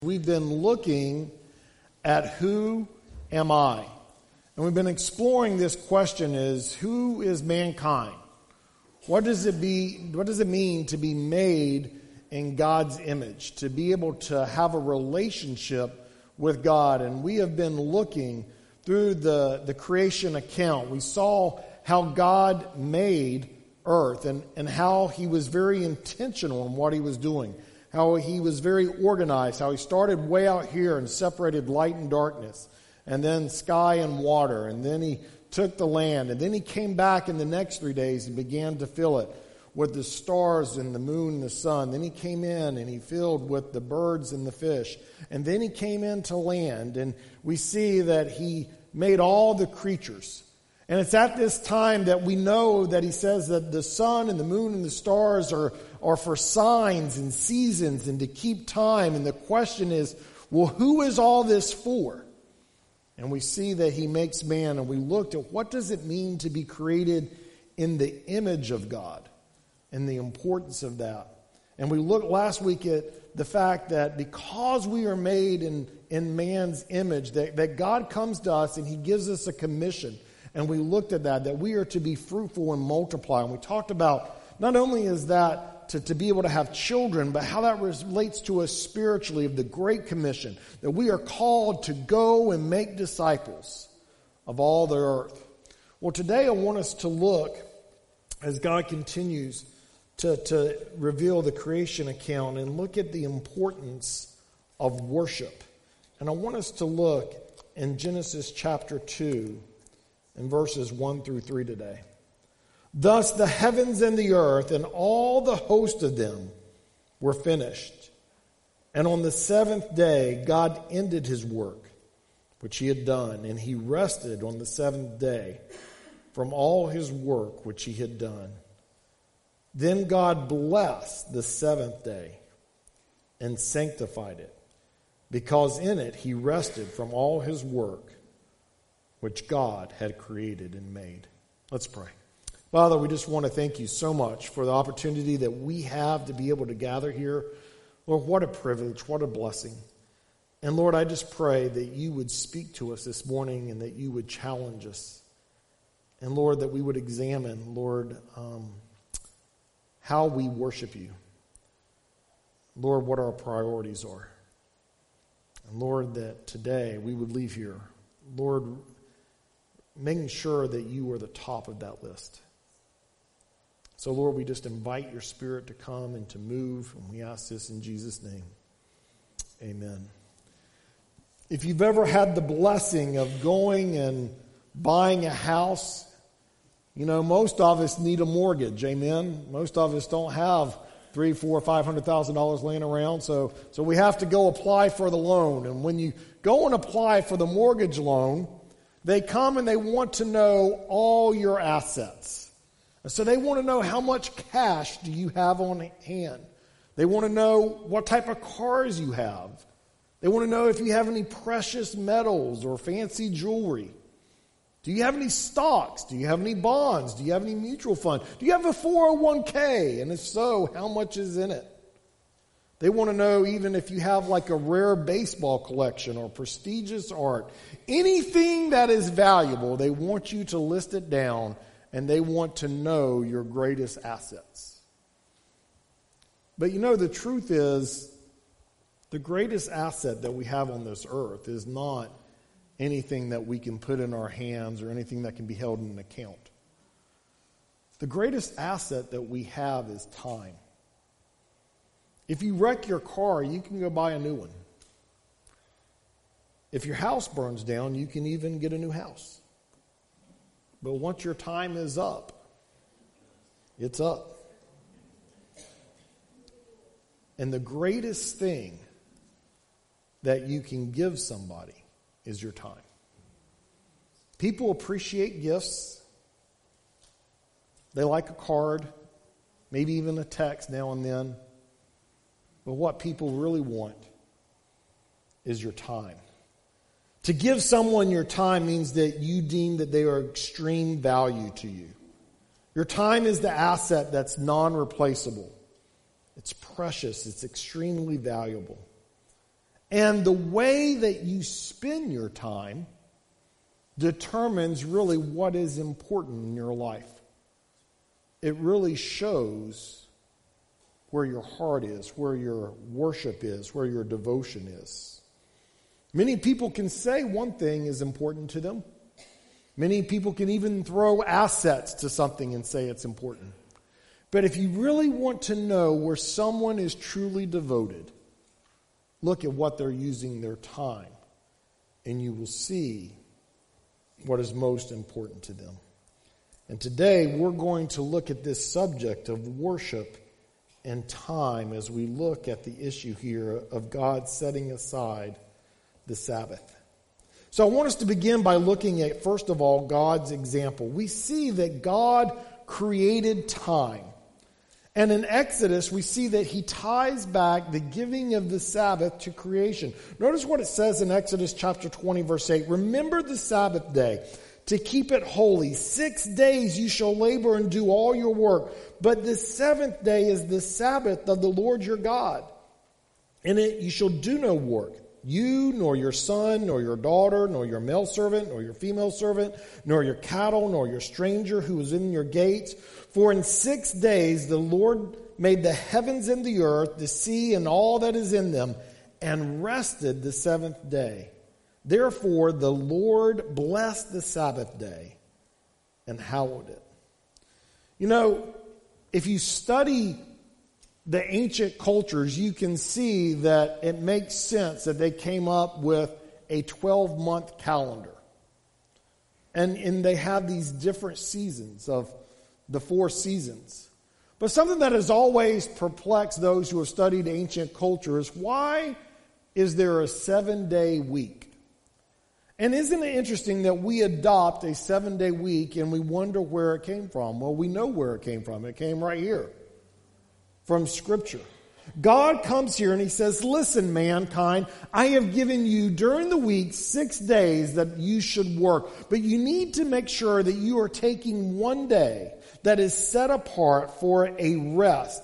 We've been looking at who am I? And we've been exploring this question is, who is mankind? What does it mean to be made in God's image? To be able to have a relationship with God. And we have been looking through the creation account. We saw how God made earth and how he was very intentional in what he was doing. How he was very organized, how he started way out here and separated light and darkness, and then sky and water, and then he took the land, and then he came back in the next 3 days and began to fill it with the stars and the moon and the sun. Then he came in and he filled with the birds and the fish, and then he came into land, and we see that he made all the creatures. And it's at this time that we know that he says that the sun and the moon and the stars are for signs and seasons and to keep time. And the question is, well, who is all this for? And we see that he makes man, and we looked at what does it mean to be created in the image of God and the importance of that. And we looked last week at the fact that because we are made in man's image, that God comes to us and he gives us a commission. And we looked at that we are to be fruitful and multiply. And we talked about not only is that to be able to have children, but how that relates to us spiritually of the Great Commission, that we are called to go and make disciples of all the earth. Well, today I want us to look, as God continues to reveal the creation account, and look at the importance of worship. And I want us to look in Genesis chapter 2, in verses 1 through 3 today. Thus the heavens and the earth and all the host of them were finished. And on the seventh day God ended his work which he had done, and he rested on the seventh day from all his work which he had done. Then God blessed the seventh day and sanctified it, because in it he rested from all his work which God had created and made. Let's pray. Father, we just want to thank you so much for the opportunity that we have to be able to gather here. Lord, what a privilege, what a blessing. And Lord, I just pray that you would speak to us this morning and that you would challenge us. And Lord, that we would examine, Lord, how we worship you. Lord, what our priorities are. And Lord, that today we would leave here, Lord, making sure that you are the top of that list. So, Lord, we just invite your Spirit to come and to move, and we ask this in Jesus' name. Amen. If you've ever had the blessing of going and buying a house, you know, most of us need a mortgage, amen? Most of us don't have $300,000, $400,000, $500,000 laying around, so we have to go apply for the loan. And when you go and apply for the mortgage loan, they come and they want to know all your assets. And so they want to know how much cash do you have on hand. They want to know what type of cars you have. They want to know if you have any precious metals or fancy jewelry. Do you have any stocks? Do you have any bonds? Do you have any mutual funds? Do you have a 401k? And if so, how much is in it? They want to know even if you have like a rare baseball collection or prestigious art. Anything that is valuable, they want you to list it down, and they want to know your greatest assets. But you know, the truth is, the greatest asset that we have on this earth is not anything that we can put in our hands or anything that can be held in an account. The greatest asset that we have is time. If you wreck your car, you can go buy a new one. If your house burns down, you can even get a new house. But once your time is up, it's up. And the greatest thing that you can give somebody is your time. People appreciate gifts. They like a card, maybe even a text now and then. But what people really want is your time. To give someone your time means that you deem that they are extreme value to you. Your time is the asset that's non-replaceable. It's precious. It's extremely valuable. And the way that you spend your time determines really what is important in your life. It really shows where your heart is, where your worship is, where your devotion is. Many people can say one thing is important to them. Many people can even throw assets to something and say it's important. But if you really want to know where someone is truly devoted, look at what they're using their time, and you will see what is most important to them. And today we're going to look at this subject of worship and time as we look at the issue here of God setting aside the Sabbath. So I want us to begin by looking at, first of all, God's example. We see that God created time. And in Exodus, we see that he ties back the giving of the Sabbath to creation. Notice what it says in Exodus chapter 20, verse 8. Remember the Sabbath day to keep it holy. 6 days you shall labor and do all your work. But the seventh day is the Sabbath of the Lord your God. In it you shall do no work. You, nor your son, nor your daughter, nor your male servant, nor your female servant, nor your cattle, nor your stranger who is in your gates. For in 6 days the Lord made the heavens and the earth, the sea and all that is in them, and rested the seventh day. Therefore the Lord blessed the Sabbath day and hallowed it. You know, if you study the ancient cultures, you can see that it makes sense that they came up with a 12-month calendar. And they have these different seasons of the 4 seasons. But something that has always perplexed those who have studied ancient culture is, why is there a 7-day week? And isn't it interesting that we adopt a 7-day week and we wonder where it came from? Well, we know where it came from. It came right here. From Scripture. God comes here and he says, listen, mankind, I have given you during the week 6 days that you should work, but you need to make sure that you are taking one day that is set apart for a rest,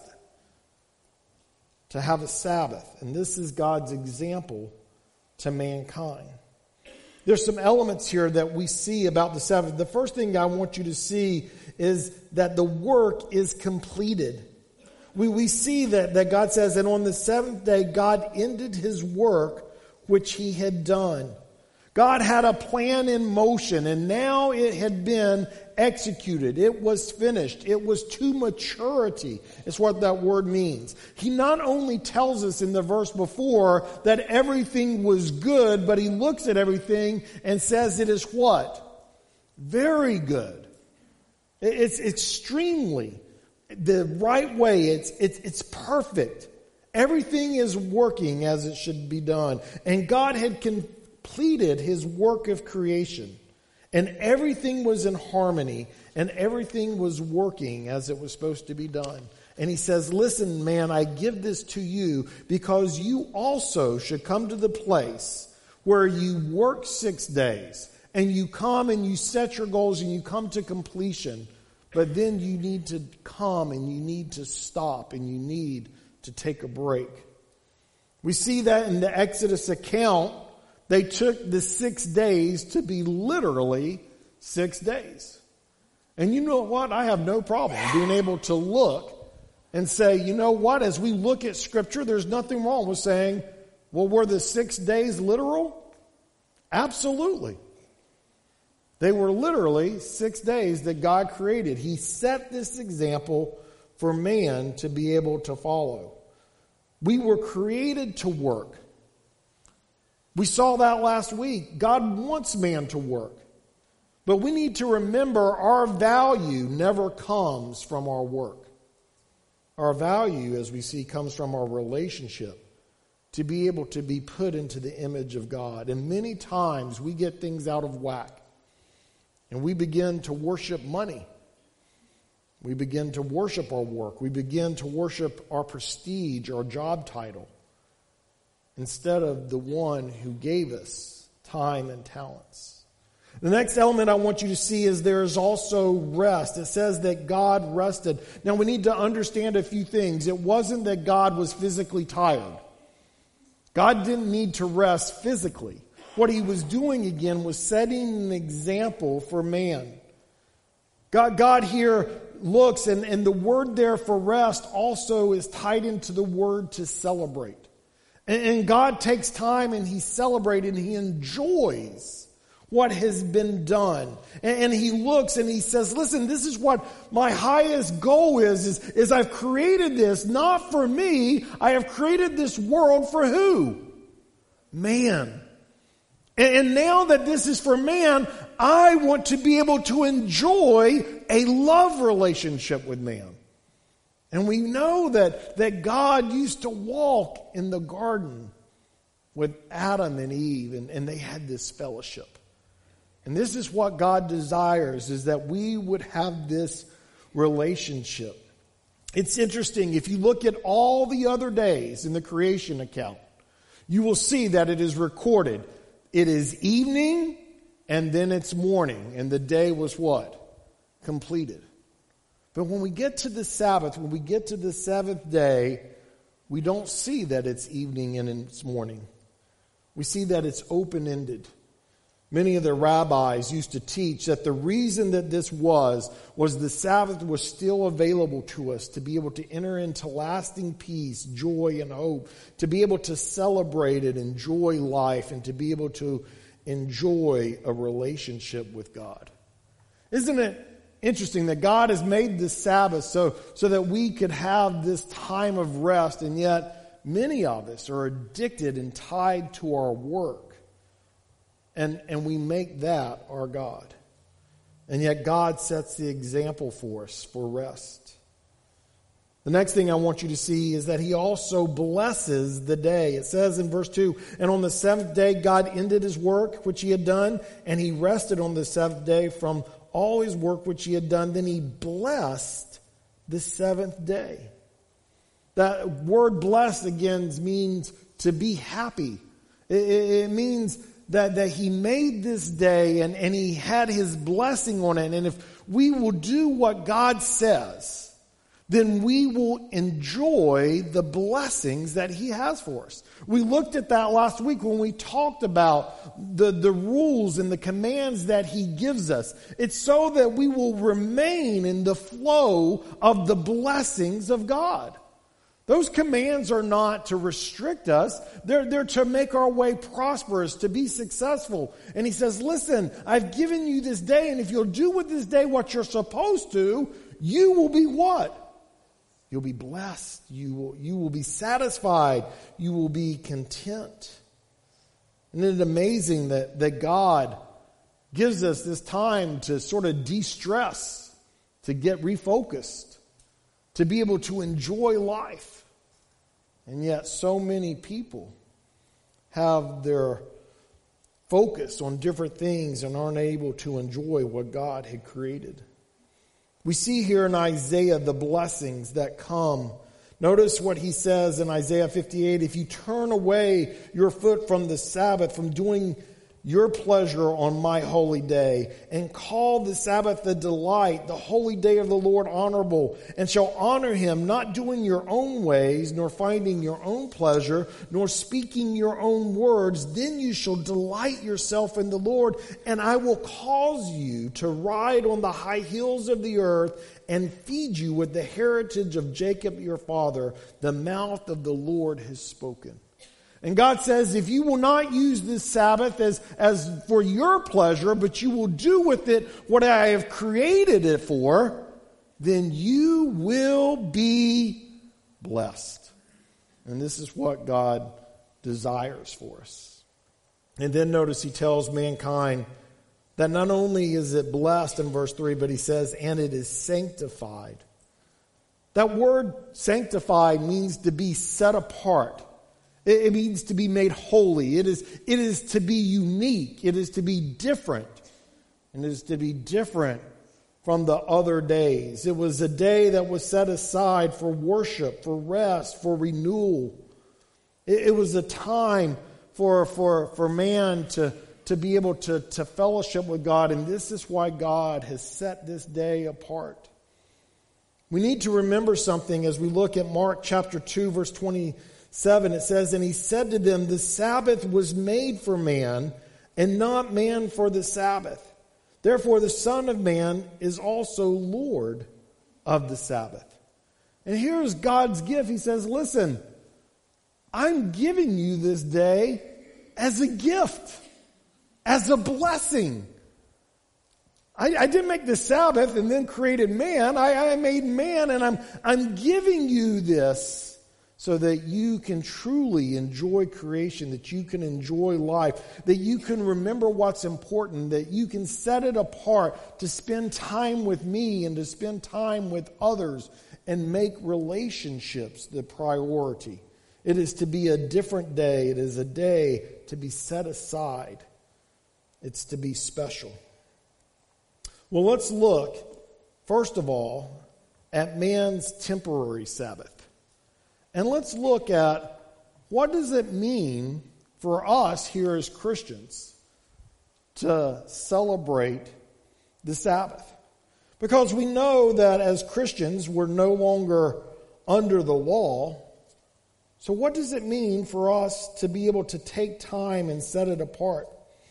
to have a Sabbath. And this is God's example to mankind. There's some elements here that we see about the Sabbath. The first thing I want you to see is that the work is completed. We see that God says that on the seventh day, God ended his work which he had done. God had a plan in motion, and now it had been executed. It was finished. It was to maturity. It's what that word means. He not only tells us in the verse before that everything was good, but he looks at everything and says it is what? Very good. It's extremely the right way. It's perfect. Everything is working as it should be done. And God had completed his work of creation. And everything was in harmony. And everything was working as it was supposed to be done. And he says, listen, man, I give this to you because you also should come to the place where you work 6 days. And you come and you set your goals and you come to completion. But then you need to come and you need to stop and you need to take a break. We see that in the Exodus account. They took the 6 days to be literally 6 days. And you know what? I have no problem being able to look and say, you know what? As we look at Scripture, there's nothing wrong with saying, well, were the 6 days literal? Absolutely. They were literally 6 days that God created. He set this example for man to be able to follow. We were created to work. We saw that last week. God wants man to work. But we need to remember our value never comes from our work. Our value, as we see, comes from our relationship to be able to be put into the image of God. And many times we get things out of whack. And we begin to worship money. We begin to worship our work. We begin to worship our prestige, our job title, instead of the one who gave us time and talents. The next element I want you to see is there is also rest. It says that God rested. Now we need to understand a few things. It wasn't that God was physically tired. God didn't need to rest physically. What he was doing again was setting an example for man. God here looks, and the word there for rest also is tied into the word to celebrate. And God takes time and he celebrates and he enjoys what has been done. And he looks and he says, listen, this is what my highest goal is I've created this not for me. I have created this world for who? Man. And now that this is for man, I want to be able to enjoy a love relationship with man. And we know that God used to walk in the garden with Adam and Eve, and they had this fellowship. And this is what God desires, is that we would have this relationship. It's interesting, if you look at all the other days in the creation account, you will see that it is recorded. It is evening, and then it's morning, and the day was what? Completed. But when we get to the Sabbath, when we get to the seventh day, we don't see that it's evening and it's morning. We see that it's open-ended. Many of the rabbis used to teach that the reason that this was the Sabbath was still available to us to be able to enter into lasting peace, joy, and hope, to be able to celebrate and enjoy life, and to be able to enjoy a relationship with God. Isn't it interesting that God has made this Sabbath so that we could have this time of rest, and yet many of us are addicted and tied to our work. And we make that our God. And yet God sets the example for us for rest. The next thing I want you to see is that he also blesses the day. It says in verse 2, and on the seventh day God ended his work which he had done, and he rested on the seventh day from all his work which he had done. Then he blessed the seventh day. That word blessed again means to be happy. It means that he made this day and he had his blessing on it. And if we will do what God says, then we will enjoy the blessings that he has for us. We looked at that last week when we talked about the rules and the commands that he gives us. It's so that we will remain in the flow of the blessings of God. Those commands are not to restrict us. They're to make our way prosperous, to be successful. And he says, listen, I've given you this day, and if you'll do with this day what you're supposed to, you will be what? You'll be blessed. You will be satisfied. You will be content. Isn't it amazing that God gives us this time to sort of de-stress, to get refocused, to be able to enjoy life? And yet so many people have their focus on different things and aren't able to enjoy what God had created. We see here in Isaiah the blessings that come. Notice what he says in Isaiah 58, if you turn away your foot from the Sabbath, from doing your pleasure on my holy day, and call the Sabbath a delight, the holy day of the Lord honorable, and shall honor him, not doing your own ways, nor finding your own pleasure, nor speaking your own words, then you shall delight yourself in the Lord, and I will cause you to ride on the high hills of the earth, and feed you with the heritage of Jacob your father. The mouth of the Lord has spoken. And God says, if you will not use this Sabbath as for your pleasure, but you will do with it what I have created it for, then you will be blessed. And this is what God desires for us. And then notice he tells mankind that not only is it blessed in verse 3, but he says, and it is sanctified. That word sanctified means to be set apart. It means to be made holy. It is to be unique. It is to be different. And it is to be different from the other days. It was a day that was set aside for worship, for rest, for renewal. It was a time for man to be able to fellowship with God. And this is why God has set this day apart. We need to remember something as we look at Mark chapter 2, verse 27 7, it says, "And he said to them, the Sabbath was made for man, and not man for the Sabbath. Therefore the Son of Man is also Lord of the Sabbath." And here's God's gift. He says, listen, I'm giving you this day as a gift, as a blessing. I didn't make the Sabbath and then created man. I made man, and I'm giving you this so that you can truly enjoy creation, that you can enjoy life, that you can remember what's important, that you can set it apart to spend time with me and to spend time with others and make relationships the priority. It is to be a different day. It is a day to be set aside. It's to be special. Well, let's look, first of all, at man's temporary Sabbath. And let's look at what does it mean for us here as Christians to celebrate the Sabbath. Because we know that as Christians, we're no longer under the law. So what does it mean for us to be able to take time and set it apart?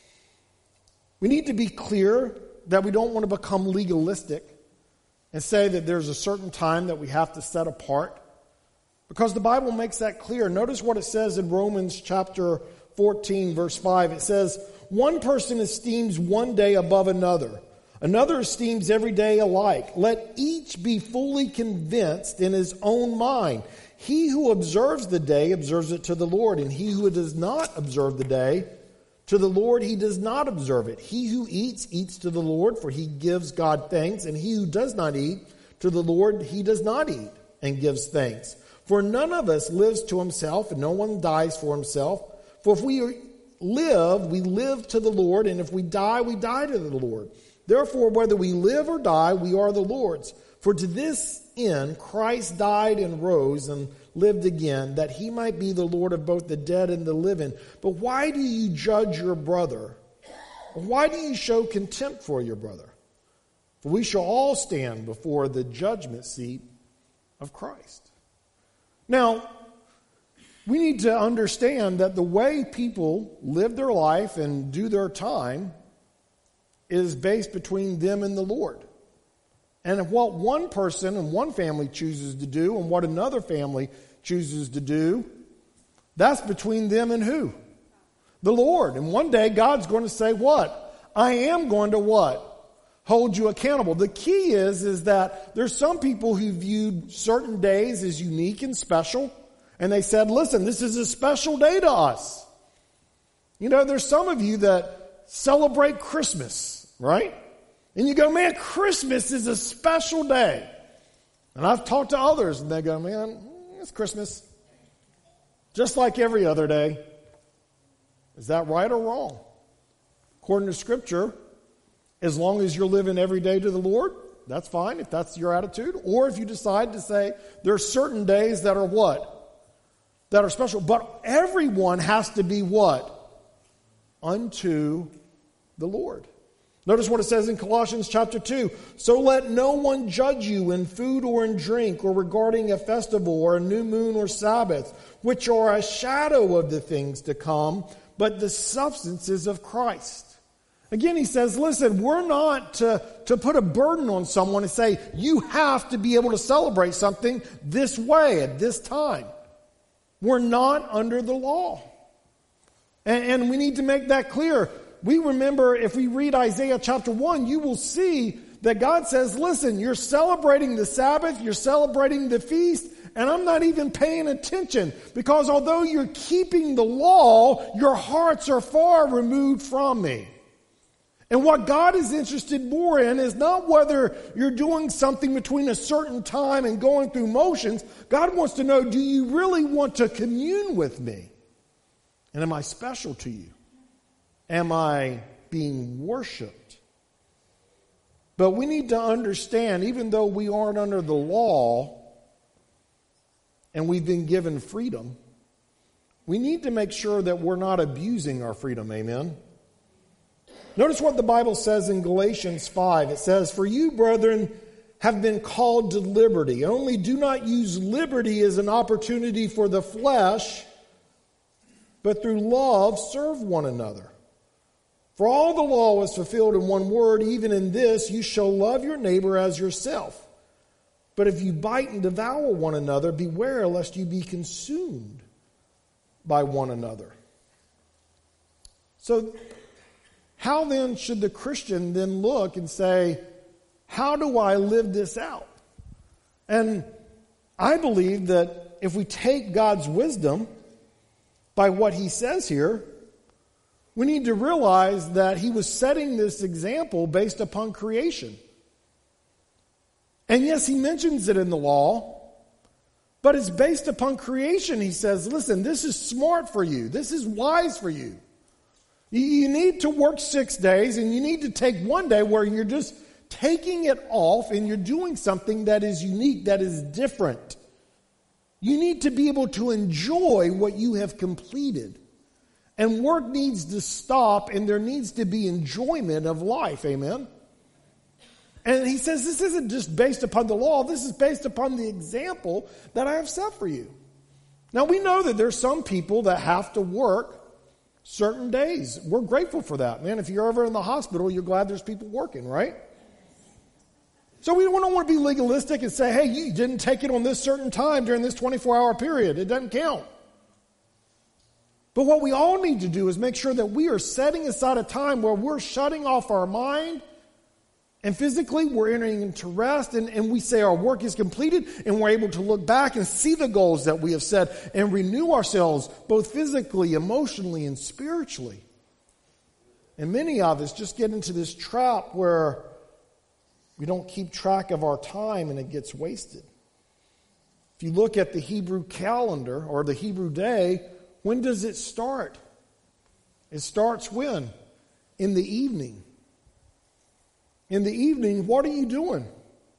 We need to be clear that we don't want to become legalistic and say that there's a certain time that we have to set apart, because the Bible makes that clear. Notice what it says in Romans chapter 14, verse 5. It says, "One person esteems one day above another. Another esteems every day alike. Let each be fully convinced in his own mind. He who observes the day observes it to the Lord, and he who does not observe the day, to the Lord he does not observe it. He who eats, eats to the Lord, for he gives God thanks. And he who does not eat, to the Lord he does not eat, and gives thanks. For none of us lives to himself, and no one dies for himself. For if we live to the Lord, and if we die to the Lord. Therefore, whether we live or die, we are the Lord's. For to this end Christ died and rose and lived again, that he might be the Lord of both the dead and the living. But why do you judge your brother? Why do you show contempt for your brother? For we shall all stand before the judgment seat of Christ." Now, we need to understand that the way people live their life and do their time is based between them and the Lord. And what one person and one family chooses to do and what another family chooses to do, that's between them and who? The Lord. And one day God's going to say what? I am going to what? Hold you accountable. The key is that there's some people who viewed certain days as unique and special, and they said, listen, this is a special day to us. You know, there's some of you that celebrate Christmas, right? And you go, man, Christmas is a special day. And I've talked to others, and they go, man, it's Christmas. Just like every other day. Is that right or wrong? According to Scripture, as long as you're living every day to the Lord, that's fine if that's your attitude. Or if you decide to say there are certain days that are what? That are special. But everyone has to be what? Unto the Lord. Notice what it says in Colossians chapter 2. "So let no one judge you in food or in drink or regarding a festival or a new moon or Sabbath, which are a shadow of the things to come, but the substances of Christ." Again, he says, listen, we're not to put a burden on someone and say, you have to be able to celebrate something this way at this time. We're not under the law. And we need to make that clear. We remember, if we read Isaiah chapter 1, you will see that God says, listen, you're celebrating the Sabbath, you're celebrating the feast, and I'm not even paying attention, because although you're keeping the law, your hearts are far removed from me. And what God is interested more in is not whether you're doing something between a certain time and going through motions. God wants to know, do you really want to commune with me? And am I special to you? Am I being worshiped? But we need to understand, even though we aren't under the law and we've been given freedom, we need to make sure that we're not abusing our freedom. Amen? Notice what the Bible says in Galatians 5. It says, "For you, brethren, have been called to liberty. Only do not use liberty as an opportunity for the flesh, but through love serve one another. For all the law was fulfilled in one word, even in this, you shall love your neighbor as yourself. But if you bite and devour one another, beware lest you be consumed by one another. So, how then should the Christian then look and say, how do I live this out? And I believe that if we take God's wisdom by what he says here, we need to realize that he was setting this example based upon creation. And yes, he mentions it in the law, but it's based upon creation. He says, listen, this is smart for you. This is wise for you. You need to work 6 days, and you need to take one day where you're just taking it off and you're doing something that is unique, that is different. You need to be able to enjoy what you have completed. And work needs to stop, and there needs to be enjoyment of life. Amen? And he says this isn't just based upon the law. This is based upon the example that I have set for you. Now, we know that there's some people that have to work certain days. We're grateful for that. Man, if you're ever in the hospital, you're glad there's people working, right? So we don't want to be legalistic and say, hey, you didn't take it on this certain time during this 24-hour period. It doesn't count. But what we all need to do is make sure that we are setting aside a time where we're shutting off our mind, and physically we're entering into rest, and we say our work is completed, and we're able to look back and see the goals that we have set and renew ourselves both physically, emotionally, and spiritually. And many of us just get into this trap where we don't keep track of our time and it gets wasted. If you look at the Hebrew calendar or the Hebrew day, when does it start? It starts when? In the evening. In the evening, what are you doing?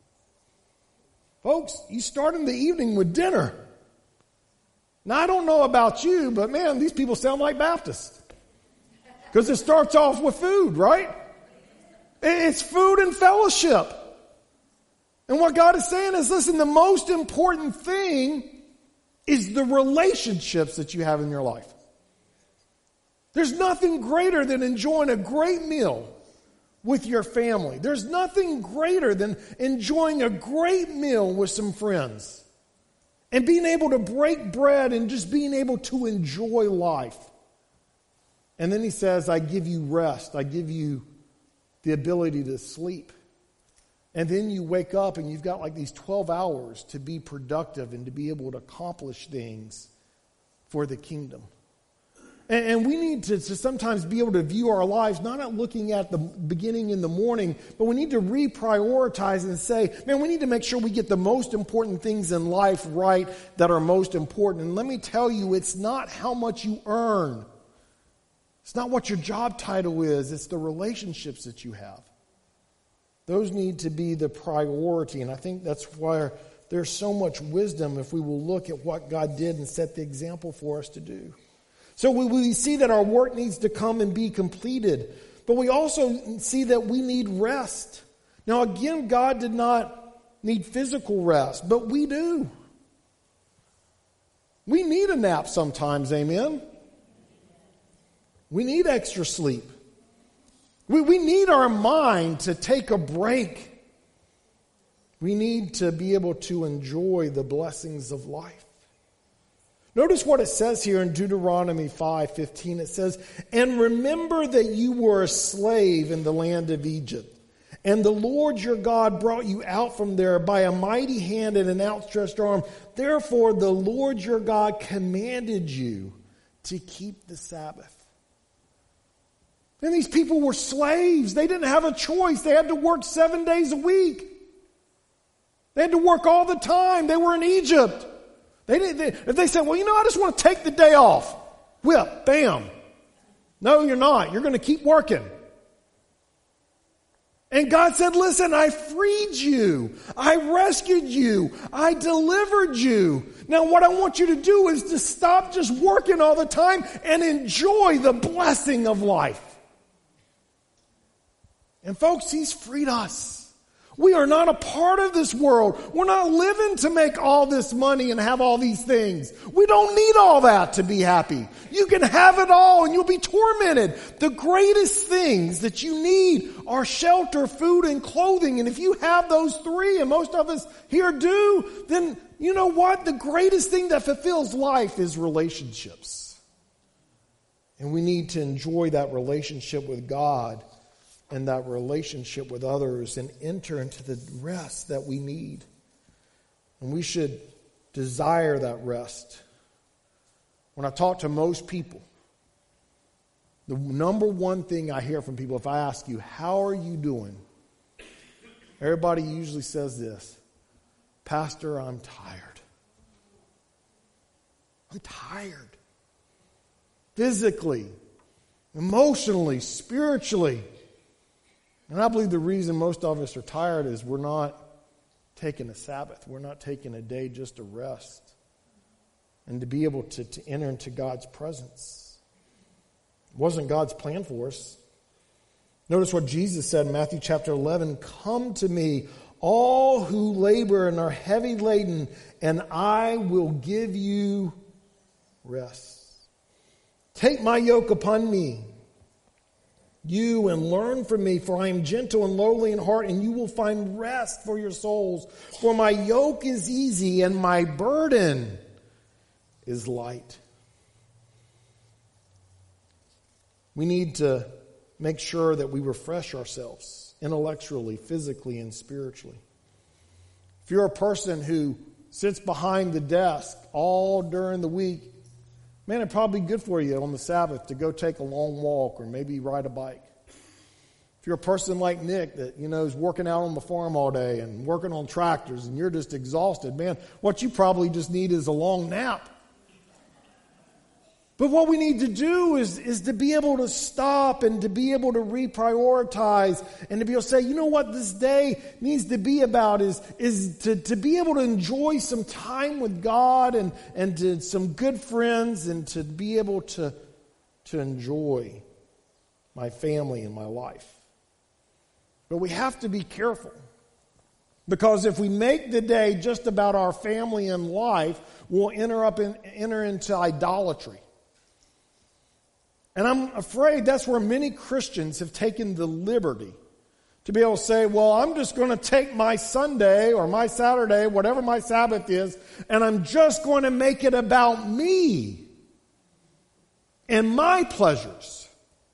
Folks, you start in the evening with dinner. Now, I don't know about you, but man, these people sound like Baptists. Because it starts off with food, right? It's food and fellowship. And what God is saying is, listen, the most important thing is the relationships that you have in your life. There's nothing greater than enjoying a great meal with your family. There's nothing greater than enjoying a great meal with some friends. And being able to break bread and just being able to enjoy life. And then he says, I give you rest. I give you the ability to sleep. And then you wake up and you've got like these 12 hours to be productive and to be able to accomplish things for the kingdom. And we need to sometimes be able to view our lives not at looking at the beginning in the morning, but we need to reprioritize and say, man, we need to make sure we get the most important things in life right that are most important. And let me tell you, it's not how much you earn. It's not what your job title is. It's the relationships that you have. Those need to be the priority. And I think that's why there's so much wisdom if we will look at what God did and set the example for us to do. So we see that our work needs to come and be completed. But we also see that we need rest. Now again, God did not need physical rest, but we do. We need a nap sometimes, amen? We need extra sleep. We need our mind to take a break. We need to be able to enjoy the blessings of life. Notice what it says here in Deuteronomy 5:15. It says, and remember that you were a slave in the land of Egypt, and the Lord your God brought you out from there by a mighty hand and an outstretched arm. Therefore the Lord your God commanded you to keep the Sabbath. And these people were slaves. They didn't have a choice. They had to work 7 days a week. They had to work all the time. They were in Egypt. If they said, well, I just want to take the day off. Whip, bam. No, you're not. You're going to keep working. And God said, listen, I freed you. I rescued you. I delivered you. Now what I want you to do is to stop just working all the time and enjoy the blessing of life. And folks, He's freed us. We are not a part of this world. We're not living to make all this money and have all these things. We don't need all that to be happy. You can have it all and you'll be tormented. The greatest things that you need are shelter, food, and clothing. And if you have those three, and most of us here do, then you know what? The greatest thing that fulfills life is relationships. And we need to enjoy that relationship with God and that relationship with others and enter into the rest that we need. And we should desire that rest. When I talk to most people, the number one thing I hear from people, if I ask you, how are you doing? Everybody usually says this: Pastor, I'm tired. I'm tired. Physically, emotionally, spiritually. And I believe the reason most of us are tired is we're not taking a Sabbath. We're not taking a day just to rest and to be able to enter into God's presence. It wasn't God's plan for us. Notice what Jesus said in Matthew chapter 11, "Come to me, all who labor and are heavy laden, and I will give you rest. Take my yoke upon me, you, and learn from me, for I am gentle and lowly in heart, and you will find rest for your souls. For my yoke is easy and my burden is light." We need to make sure that we refresh ourselves intellectually, physically, and spiritually. If you're a person who sits behind the desk all during the week, man, it'd probably be good for you on the Sabbath to go take a long walk or maybe ride a bike. If you're a person like Nick that, is working out on the farm all day and working on tractors and you're just exhausted, man, what you probably just need is a long nap. But what we need to do is to be able to stop and to be able to reprioritize and to be able to say, you know what this day needs to be about is to be able to enjoy some time with God and to some good friends and to be able to enjoy my family and my life. But we have to be careful, because if we make the day just about our family and life, we'll enter into idolatry. And I'm afraid that's where many Christians have taken the liberty to be able to say, well, I'm just going to take my Sunday or my Saturday, whatever my Sabbath is, and I'm just going to make it about me and my pleasures.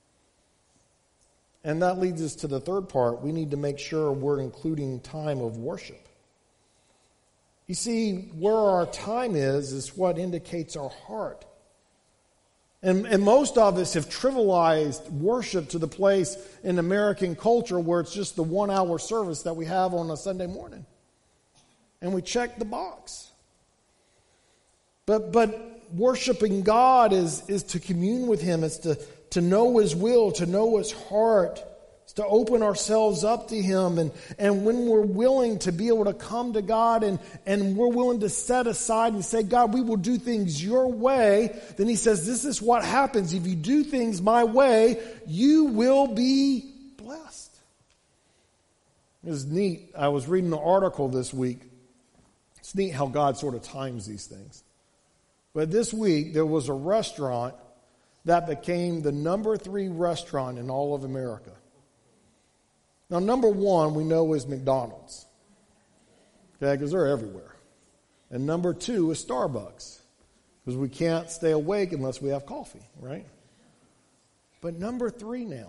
And that leads us to the third part. We need to make sure we're including time of worship. You see, where our time is what indicates our heart. And most of us have trivialized worship to the place in American culture where it's just the 1 hour service that we have on a Sunday morning. And we check the box. But worshiping God is to commune with Him. It's to know His will, to know His heart. It's to open ourselves up to Him. And when we're willing to be able to come to God and we're willing to set aside and say, God, we will do things your way, then He says, this is what happens. If you do things my way, you will be blessed. It was neat. I was reading an article this week. It's neat how God sort of times these things. But this week, there was a restaurant that became the number 3 restaurant in all of America. Now, number 1 we know is McDonald's, okay, because they're everywhere. And number 2 is Starbucks, because we can't stay awake unless we have coffee, right? But number 3 now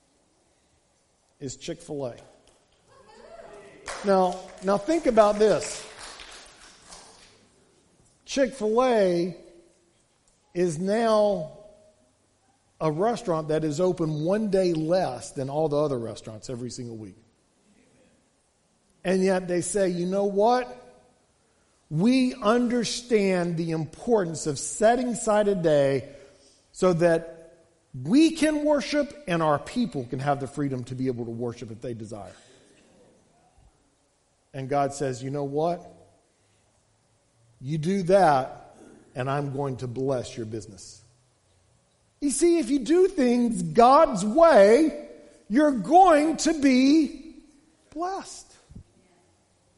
is Chick-fil-A. Now think about this. Chick-fil-A is now a restaurant that is open one day less than all the other restaurants every single week. And yet they say, you know what? We understand the importance of setting aside a day so that we can worship and our people can have the freedom to be able to worship if they desire. And God says, you know what? You do that and I'm going to bless your business. You see, if you do things God's way, you're going to be blessed.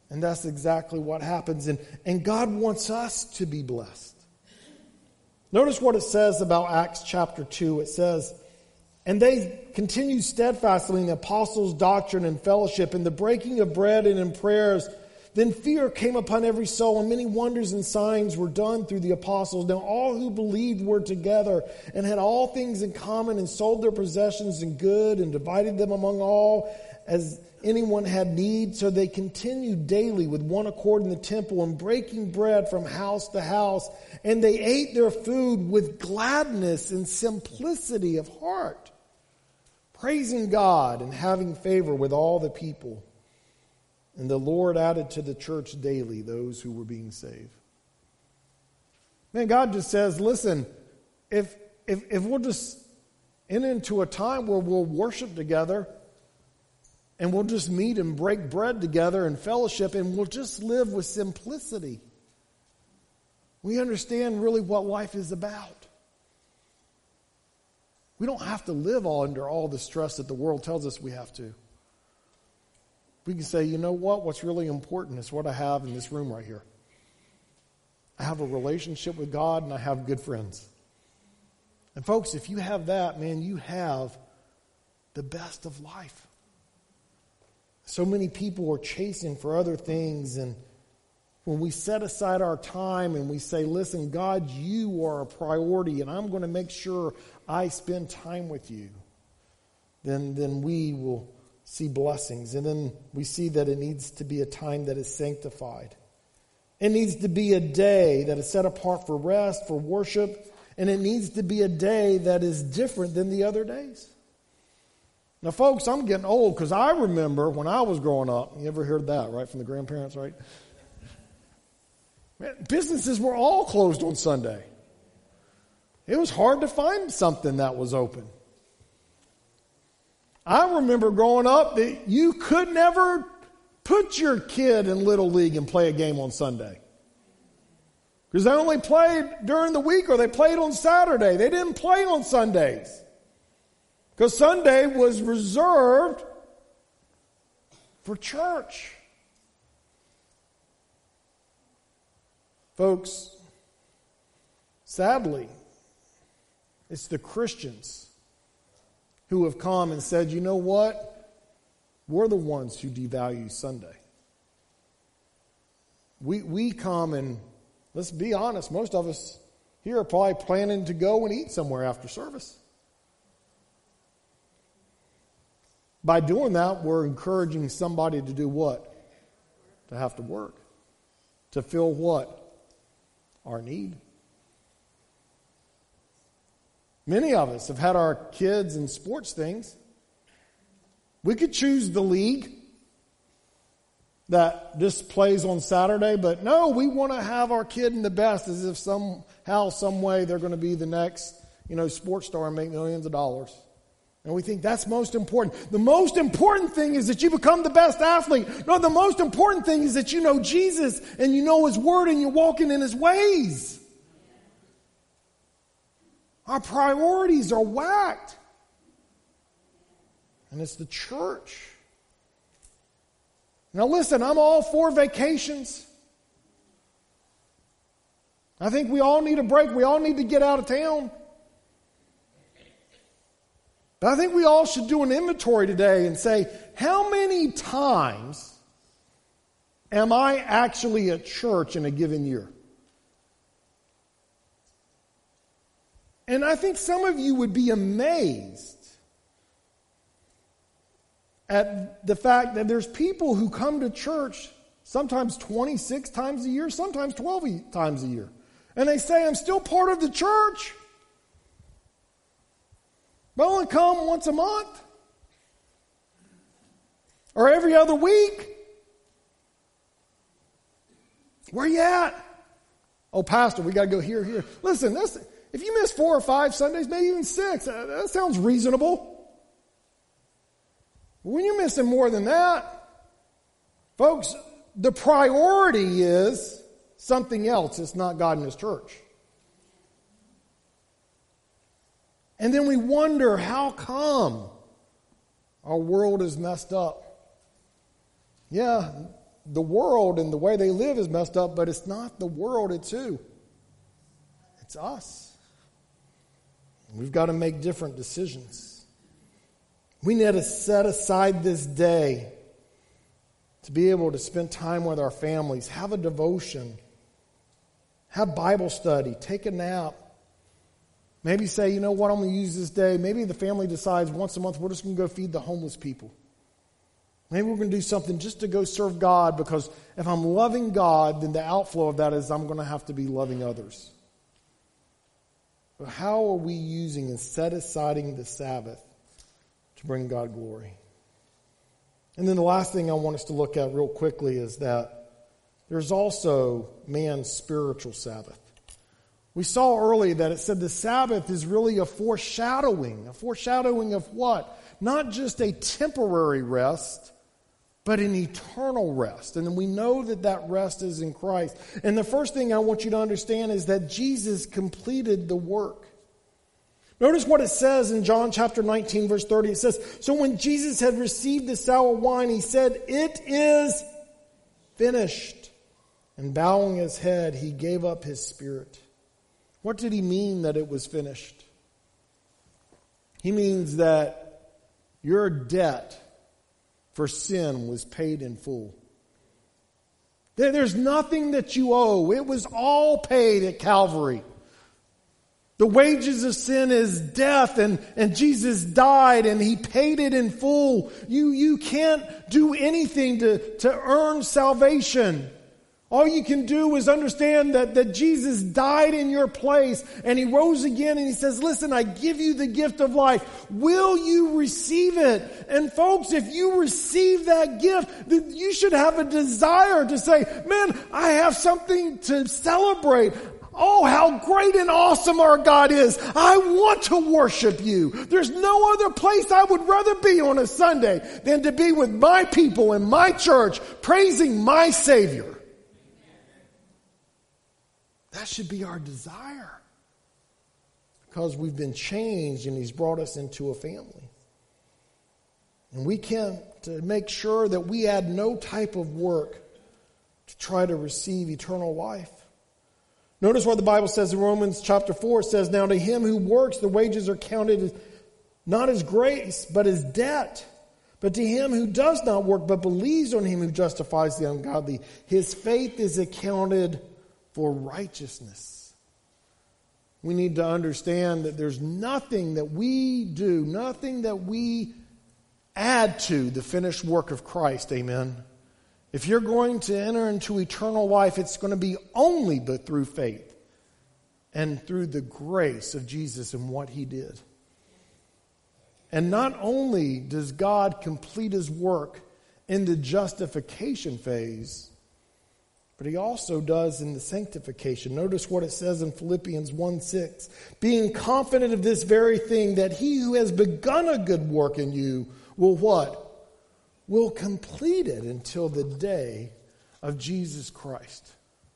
And that's exactly what happens. And God wants us to be blessed. Notice what it says about Acts chapter 2. It says, "And they continued steadfastly in the apostles' doctrine and fellowship, in the breaking of bread and in prayers. Then fear came upon every soul, and many wonders and signs were done through the apostles. Now all who believed were together and had all things in common, and sold their possessions and goods and divided them among all as anyone had need. So they continued daily with one accord in the temple and breaking bread from house to house. And they ate their food with gladness and simplicity of heart, praising God and having favor with all the people. And the Lord added to the church daily those who were being saved." Man, God just says, listen, if we'll just enter into a time where we'll worship together, and we'll just meet and break bread together and fellowship, and we'll just live with simplicity, we understand really what life is about. We don't have to live under all the stress that the world tells us we have to. We can say, you know what? What's really important is what I have in this room right here. I have a relationship with God, and I have good friends. And folks, if you have that, man, you have the best of life. So many people are chasing for other things, and when we set aside our time and we say, listen, God, you are a priority, and I'm going to make sure I spend time with you, then we will see blessings. And then we see that it needs to be a time that is sanctified. It needs to be a day that is set apart for rest, for worship, and it needs to be a day that is different than the other days. Now, folks, I'm getting old because I remember when I was growing up, you ever heard that, right, from the grandparents, right? Man, businesses were all closed on Sunday. It was hard to find something that was open. I remember growing up that you could never put your kid in Little League and play a game on Sunday. Because they only played during the week, or they played on Saturday. They didn't play on Sundays. Because Sunday was reserved for church. Folks, sadly, it's the Christians who have come and said, you know what? We're the ones who devalue Sunday. We come and, let's be honest, most of us here are probably planning to go and eat somewhere after service. By doing that, we're encouraging somebody to do what? To have to work. To fill what? Our need. Many of us have had our kids in sports things. We could choose the league that just plays on Saturday, but no, we want to have our kid in the best, as if somehow, some way they're going to be the next, sports star and make millions of dollars. And we think that's most important. The most important thing is that you become the best athlete. No, the most important thing is that you know Jesus and you know His Word and you're walking in His ways. Our priorities are whacked. And it's the church. Now listen, I'm all for vacations. I think we all need a break. We all need to get out of town. But I think we all should do an inventory today and say, how many times am I actually at church in a given year? And I think some of you would be amazed at the fact that there's people who come to church sometimes 26 times a year, sometimes 12 times a year. And they say, I'm still part of the church. But I only come once a month. Or every other week. Where you at? Oh, Pastor, we got to go here. Listen, if you miss 4 or 5 Sundays, maybe even 6, that sounds reasonable. But when you're missing more than that, folks, the priority is something else. It's not God and His church. And then we wonder, how come our world is messed up? Yeah, the world and the way they live is messed up, but it's not the world, it's who? It's us. We've got to make different decisions. We need to set aside this day to be able to spend time with our families, have a devotion, have Bible study, take a nap. Maybe say, you know what, I'm going to use this day. Maybe the family decides once a month we're just going to go feed the homeless people. Maybe we're going to do something just to go serve God, because if I'm loving God, then the outflow of that is I'm going to have to be loving others. But how are we using and set-asiding the Sabbath to bring God glory? And then the last thing I want us to look at real quickly is that there's also man's spiritual Sabbath. We saw earlier that it said the Sabbath is really a foreshadowing of what? Not just a temporary rest, but an eternal rest. And we know that that rest is in Christ. And the first thing I want you to understand is that Jesus completed the work. Notice what it says in John chapter 19, verse 30. It says, so when Jesus had received the sour wine, he said, it is finished. And bowing his head, he gave up his spirit. What did he mean that it was finished? He means that your debt for sin was paid in full. There's nothing that you owe. It was all paid at Calvary. The wages of sin is death, and Jesus died and he paid it in full. You can't do anything to earn salvation. All you can do is understand that Jesus died in your place and he rose again, and he says, listen, I give you the gift of life. Will you receive it? And folks, if you receive that gift, then you should have a desire to say, man, I have something to celebrate. Oh, how great and awesome our God is. I want to worship you. There's no other place I would rather be on a Sunday than to be with my people in my church praising my Savior. That should be our desire, because we've been changed and he's brought us into a family. And we can't make sure that we add no type of work to try to receive eternal life. Notice what the Bible says in Romans chapter 4. It says, now to him who works, the wages are counted not as grace, but as debt. But to him who does not work, but believes on him who justifies the ungodly, his faith is accounted for righteousness. We need to understand that there's nothing that we do, nothing that we add to the finished work of Christ. Amen. If you're going to enter into eternal life, it's going to be only but through faith and through the grace of Jesus and what he did. And not only does God complete his work in the justification phase, but he also does in the sanctification. Notice what it says in Philippians 1:6. Being confident of this very thing, that he who has begun a good work in you will what? Will complete it until the day of Jesus Christ.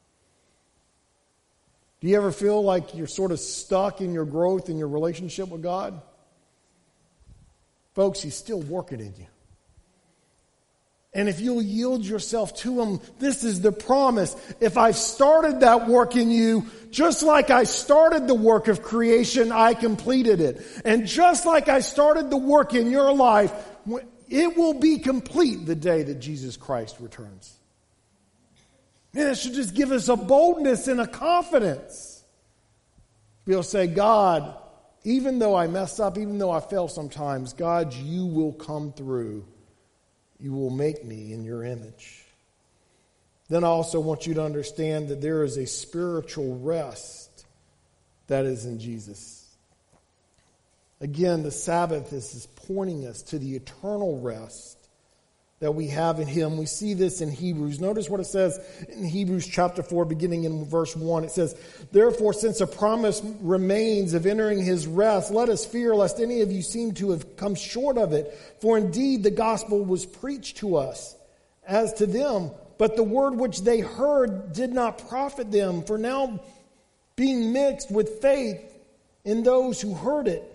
Do you ever feel like you're sort of stuck in your growth in your relationship with God? Folks, he's still working in you. And if you'll yield yourself to him, this is the promise. If I've started that work in you, just like I started the work of creation, I completed it. And just like I started the work in your life, it will be complete the day that Jesus Christ returns. Man, it should just give us a boldness and a confidence. We'll say, God, even though I mess up, even though I fail sometimes, God, you will come through. You will make me in your image. Then I also want you to understand that there is a spiritual rest that is in Jesus. Again, the Sabbath is pointing us to the eternal rest that we have in him. We see this in Hebrews. Notice what it says in Hebrews chapter 4, beginning in verse 1. It says, therefore, since a promise remains of entering his rest, let us fear lest any of you seem to have come short of it. For indeed the gospel was preached to us as to them, but the word which they heard did not profit them. For now, being mixed with faith in those who heard it,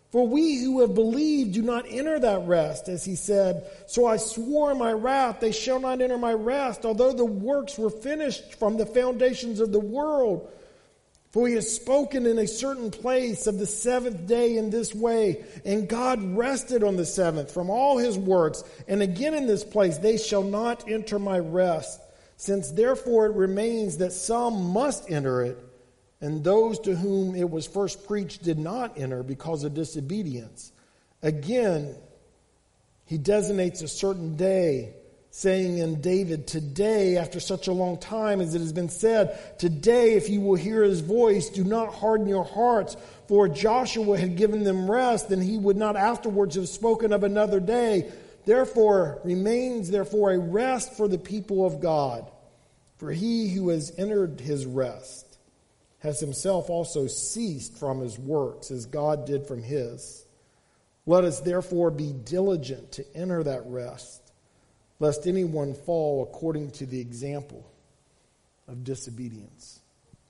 For we who have believed do not enter that rest, as he said, so I swore in my wrath, they shall not enter my rest, although the works were finished from the foundations of the world. For he has spoken in a certain place of the seventh day in this way, and God rested on the seventh from all his works. And again in this place, they shall not enter my rest, since therefore it remains that some must enter it, and those to whom it was first preached did not enter because of disobedience. Again, he designates a certain day, saying in David, today, after such a long time as it has been said, today, if you will hear his voice, do not harden your hearts. For Joshua had given them rest, and he would not afterwards have spoken of another day. Therefore, remains therefore a rest for the people of God. For he who has entered his rest has himself also ceased from his works, as God did from his. Let us therefore be diligent to enter that rest, lest anyone fall according to the example of disobedience.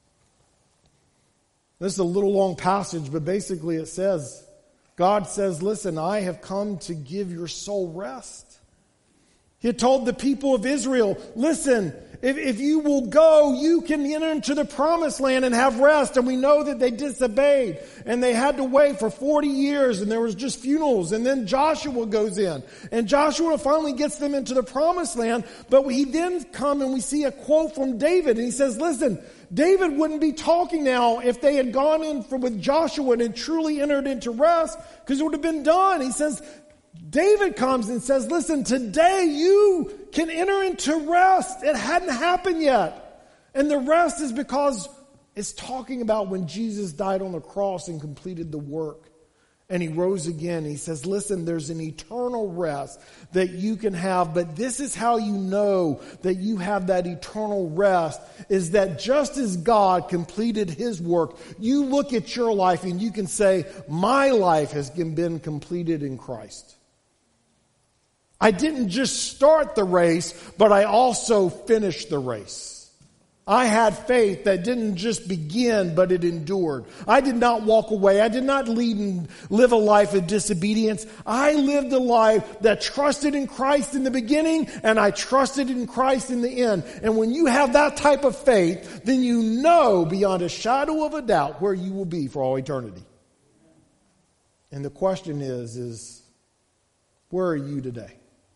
This is a little long passage, but basically it says, God says, listen, I have come to give your soul rest. He had told the people of Israel, listen, if you will go, you can enter into the promised land and have rest. And we know that they disobeyed and they had to wait for 40 years and there was just funerals. And then Joshua goes in and Joshua finally gets them into the promised land. But he then come and we see a quote from David and he says, listen, David wouldn't be talking now if they had gone in with Joshua and had truly entered into rest, because it would have been done. He says, David comes and says, listen, today you can enter into rest. It hadn't happened yet. And the rest is because it's talking about when Jesus died on the cross and completed the work. And he rose again. He says, listen, there's an eternal rest that you can have. But this is how you know that you have that eternal rest, is that just as God completed his work, you look at your life and you can say, my life has been completed in Christ. I didn't just start the race, but I also finished the race. I had faith that didn't just begin, but it endured. I did not walk away. I did not live a life of disobedience. I lived a life that trusted in Christ in the beginning, and I trusted in Christ in the end. And when you have that type of faith, then you know beyond a shadow of a doubt where you will be for all eternity. And the question is where are you today?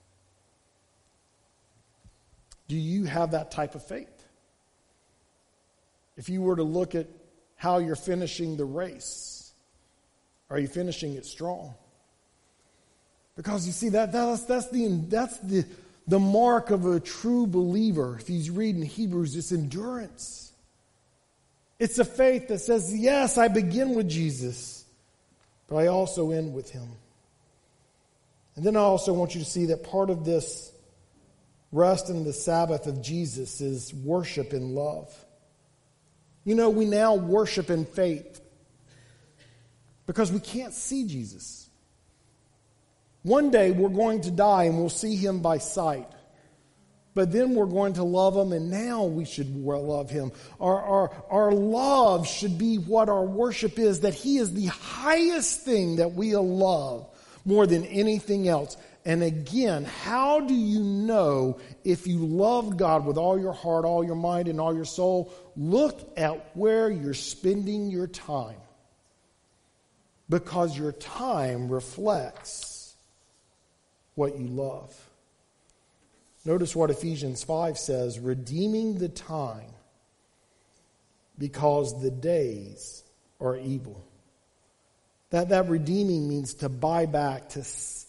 Do you have that type of faith? If you were to look at how you're finishing the race, are you finishing it strong? Because you see, that's the mark of a true believer. If he's reading Hebrews, it's endurance. It's a faith that says, yes, I begin with Jesus, but I also end with him. And then I also want you to see that part of this rest in the Sabbath of Jesus is worship in love. You know, we now worship in faith because we can't see Jesus. One day we're going to die and we'll see him by sight. But then we're going to love him, and now we should love him. Our love should be what our worship is, that he is the highest thing that we love more than anything else. And again, how do you know if you love God with all your heart, all your mind, and all your soul? Look at where you're spending your time. Because your time reflects what you love. Notice what Ephesians 5 says, redeeming the time because the days are evil. That redeeming means to buy back, to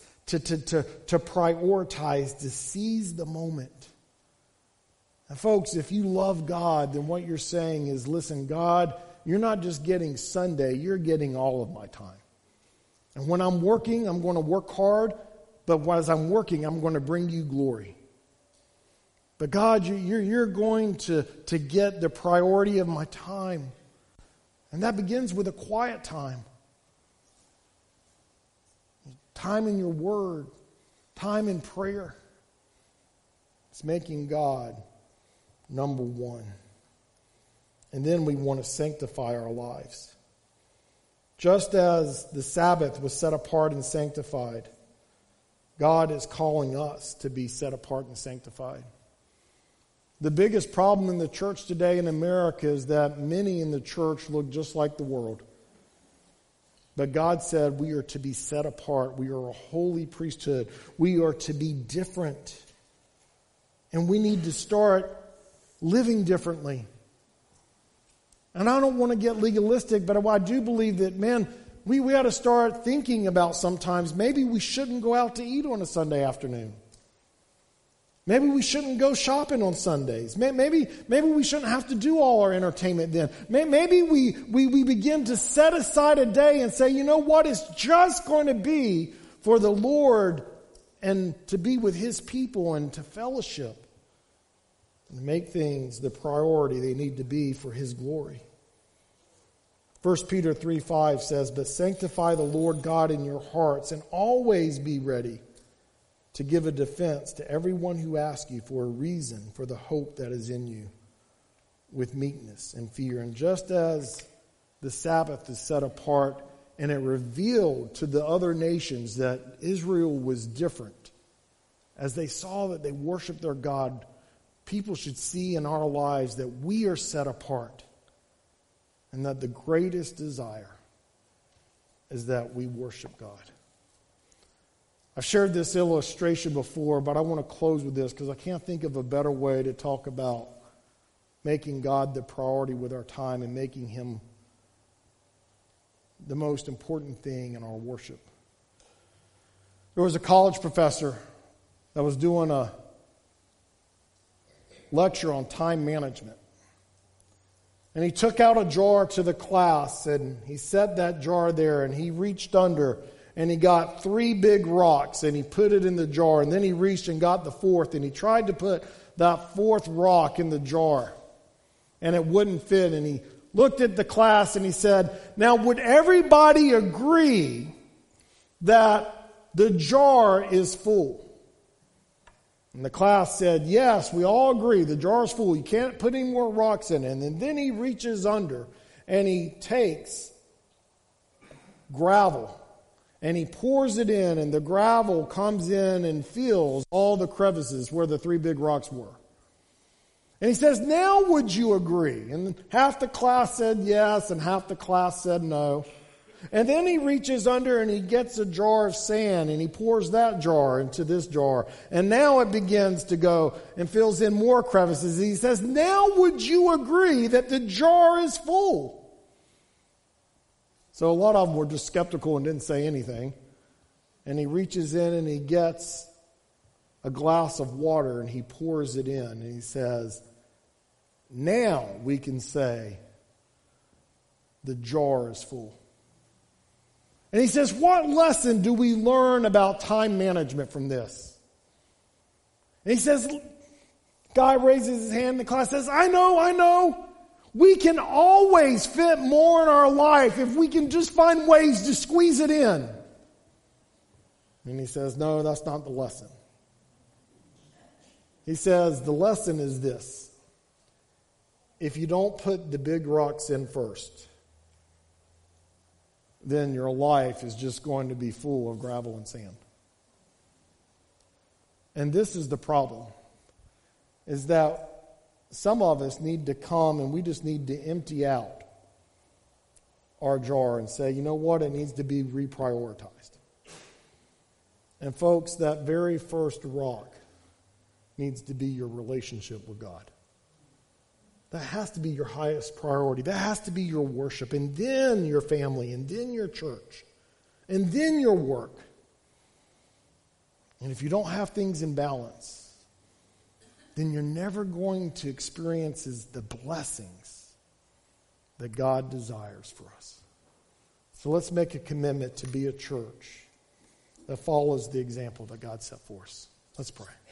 prioritize, to seize the moment. And folks, if you love God, then what you're saying is, listen, God, you're not just getting Sunday, you're getting all of my time. And when I'm working, I'm going to work hard, but as I'm working, I'm going to bring you glory. But God, you're going to get the priority of my time. And that begins with a quiet time. Time in your word. Time in prayer. It's making God number one. And then we want to sanctify our lives. Just as the Sabbath was set apart and sanctified, God is calling us to be set apart and sanctified. The biggest problem in the church today in America is that many in the church look just like the world. But God said we are to be set apart. We are a holy priesthood. We are to be different. And we need to start living differently. And I don't want to get legalistic, but I do believe that, man, we ought to start thinking about sometimes maybe we shouldn't go out to eat on a Sunday afternoon. Maybe we shouldn't go shopping on Sundays. Maybe we shouldn't have to do all our entertainment then. Maybe we begin to set aside a day and say, you know what, it's just going to be for the Lord and to be with His people and to fellowship. And make things the priority they need to be for His glory. 1 Peter 3:5 says, "But sanctify the Lord God in your hearts and always be ready to give a defense to everyone who asks you for a reason for the hope that is in you with meekness and fear." And just as the Sabbath is set apart and it revealed to the other nations that Israel was different, as they saw that they worshiped their God, people should see in our lives that we are set apart and that the greatest desire is that we worship God. I've shared this illustration before, but I want to close with this because I can't think of a better way to talk about making God the priority with our time and making Him the most important thing in our worship. There was a college professor that was doing a lecture on time management. And he took out a jar to the class and he set that jar there and he reached under and he got 3 big rocks and he put it in the jar, and then he reached and got the 4th and he tried to put that 4th rock in the jar and it wouldn't fit, and he looked at the class and he said, "Now would everybody agree that the jar is full?" And the class said, "Yes, we all agree. The jar is full. You can't put any more rocks in it." And then he reaches under and he takes gravel and he pours it in, and the gravel comes in and fills all the crevices where the 3 big rocks were. And he says, "Now would you agree?" And half the class said yes and half the class said no. And then he reaches under and he gets a jar of sand and he pours that jar into this jar. And now it begins to go and fills in more crevices. And he says, "Now would you agree that the jar is full?" So a lot of them were just skeptical and didn't say anything. And he reaches in and he gets a glass of water and he pours it in. And he says, "Now we can say the jar is full." And he says, what lesson do we learn about time management from this? And he says, guy raises his hand, the class says, I know. We can always fit more in our life if we can just find ways to squeeze it in. And he says, no, that's not the lesson. He says, the lesson is this: if you don't put the big rocks in first, then your life is just going to be full of gravel and sand. And this is the problem, is that some of us need to come and we just need to empty out our jar and say, you know what, it needs to be reprioritized. And folks, that very first rock needs to be your relationship with God. That has to be your highest priority. That has to be your worship, and then your family, and then your church, and then your work. And if you don't have things in balance, then you're never going to experience the blessings that God desires for us. So let's make a commitment to be a church that follows the example that God set for us. Let's pray.